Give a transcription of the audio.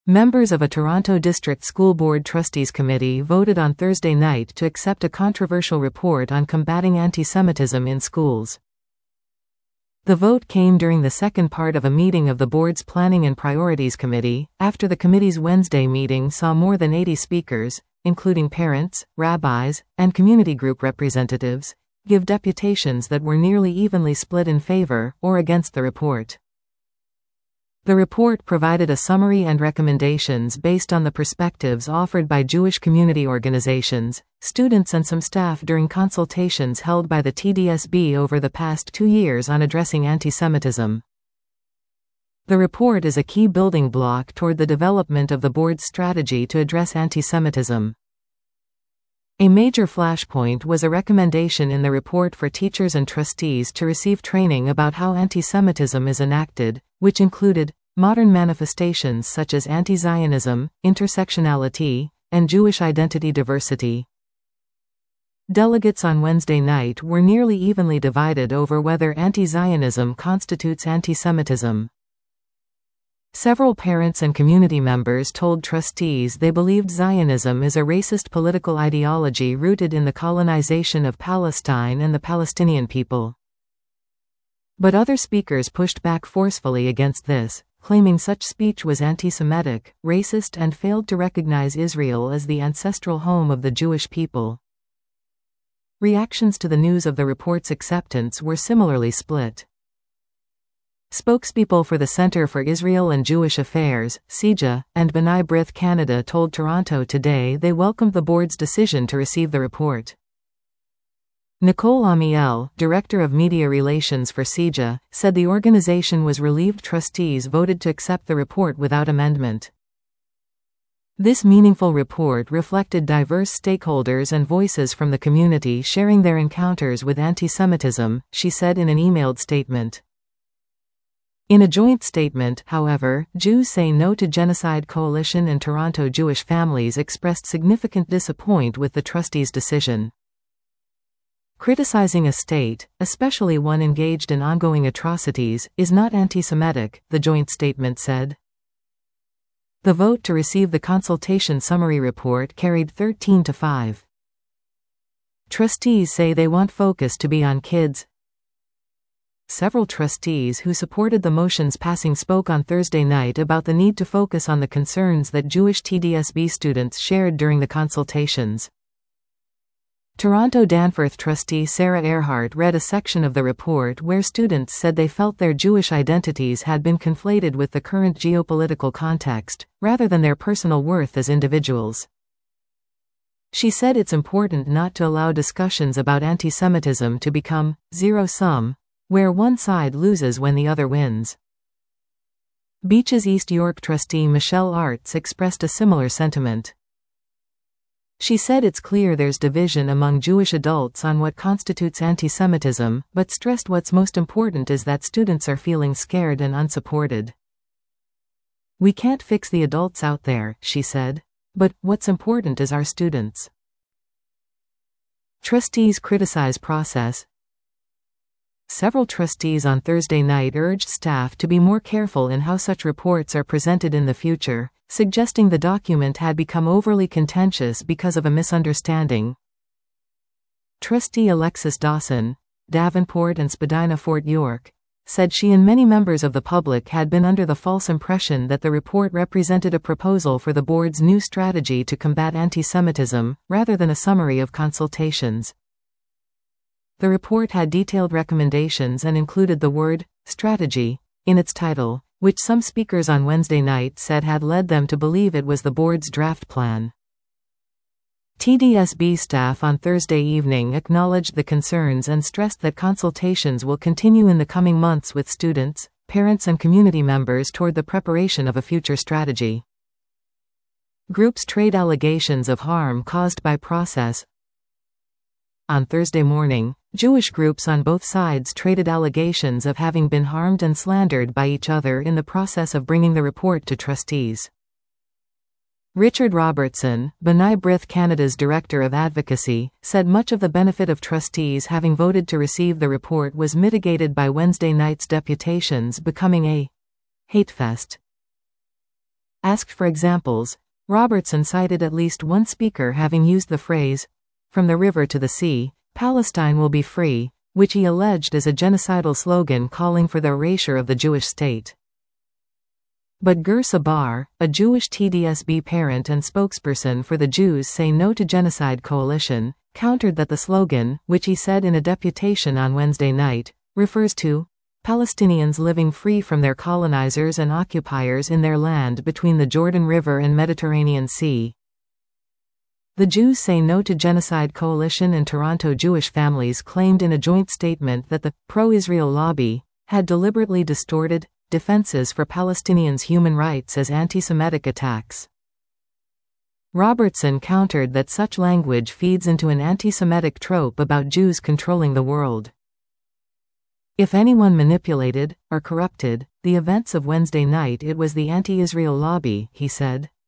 Members of a Toronto District School Board Trustees Committee voted on Thursday night to accept a controversial report on combating anti-Semitism in schools. The vote came during the second part of a meeting of the board's Planning and Priorities Committee, after the committee's Wednesday meeting saw more than 80 speakers, including parents, rabbis, and community group representatives, give deputations that were nearly evenly split in favor or against the report. The report provided a summary and recommendations based on the perspectives offered by Jewish community organizations, students and some staff during consultations held by the TDSB over the past 2 years on addressing anti-Semitism. The report is a key building block toward the development of the board's strategy to address anti-Semitism. A major flashpoint was a recommendation in the report for teachers and trustees to receive training about how anti-Semitism is enacted, which included modern manifestations such as anti-Zionism, intersectionality, and Jewish identity diversity. Delegates on Wednesday night were nearly evenly divided over whether anti-Zionism constitutes anti-Semitism. Several parents and community members told trustees they believed Zionism is a racist political ideology rooted in the colonization of Palestine and the Palestinian people. But other speakers pushed back forcefully against this, claiming such speech was anti-Semitic, racist, and failed to recognize Israel as the ancestral home of the Jewish people. Reactions to the news of the report's acceptance were similarly split. Spokespeople for the Centre for Israel and Jewish Affairs, CIJA, and B'nai B'rith Canada told Toronto Today they welcomed the board's decision to receive the report. Nicole Amiel, Director of Media Relations for CIJA, said the organization was relieved trustees voted to accept the report without amendment. This meaningful report reflected diverse stakeholders and voices from the community sharing their encounters with anti-Semitism, she said in an emailed statement. In a joint statement, however, Jews Say No to Genocide Coalition and Toronto Jewish Families expressed significant disappointment with the trustees' decision. Criticizing a state, especially one engaged in ongoing atrocities, is not anti-Semitic, the joint statement said. The vote to receive the consultation summary report carried 13-5. Trustees say they want focus to be on kids. Several trustees who supported the motion's passing spoke on Thursday night about the need to focus on the concerns that Jewish TDSB students shared during the consultations. Toronto Danforth trustee Sarah Earhart read a section of the report where students said they felt their Jewish identities had been conflated with the current geopolitical context, rather than their personal worth as individuals. She said it's important not to allow discussions about anti-Semitism to become zero-sum, where one side loses when the other wins. Beaches East York trustee Michelle Arts expressed a similar sentiment. She said it's clear there's division among Jewish adults on what constitutes anti-Semitism, but stressed what's most important is that students are feeling scared and unsupported. We can't fix the adults out there, she said. But what's important is our students. Trustees criticize process. Several trustees on Thursday night urged staff to be more careful in how such reports are presented in the future, suggesting the document had become overly contentious because of a misunderstanding. Trustee Alexis Dawson, Davenport and Spadina Fort York, said she and many members of the public had been under the false impression that the report represented a proposal for the board's new strategy to combat anti-Semitism, rather than a summary of consultations. The report had detailed recommendations and included the word strategy in its title, which some speakers on Wednesday night said had led them to believe it was the board's draft plan. TDSB staff on Thursday evening acknowledged the concerns and stressed that consultations will continue in the coming months with students, parents and community members toward the preparation of a future strategy. Groups trade allegations of harm caused by process. On Thursday morning, Jewish groups on both sides traded allegations of having been harmed and slandered by each other in the process of bringing the report to trustees. Richard Robertson, B'nai B'rith Canada's Director of Advocacy, said much of the benefit of trustees having voted to receive the report was mitigated by Wednesday night's deputations becoming a hate fest. Asked for examples, Robertson cited at least one speaker having used the phrase, "From the river to the sea, Palestine will be free," which he alleged is a genocidal slogan calling for the erasure of the Jewish state. But Gur Sabar, a Jewish TDSB parent and spokesperson for the Jews Say No to Genocide Coalition, countered that the slogan, which he said in a deputation on Wednesday night, refers to Palestinians living free from their colonizers and occupiers in their land between the Jordan River and Mediterranean Sea. The Jews Say No to Genocide Coalition and Toronto Jewish Families claimed in a joint statement that the pro-Israel lobby had deliberately distorted defenses for Palestinians' human rights as anti-Semitic attacks. Robertson countered that such language feeds into an anti-Semitic trope about Jews controlling the world. If anyone manipulated or corrupted the events of Wednesday night, it was the anti-Israel lobby, he said.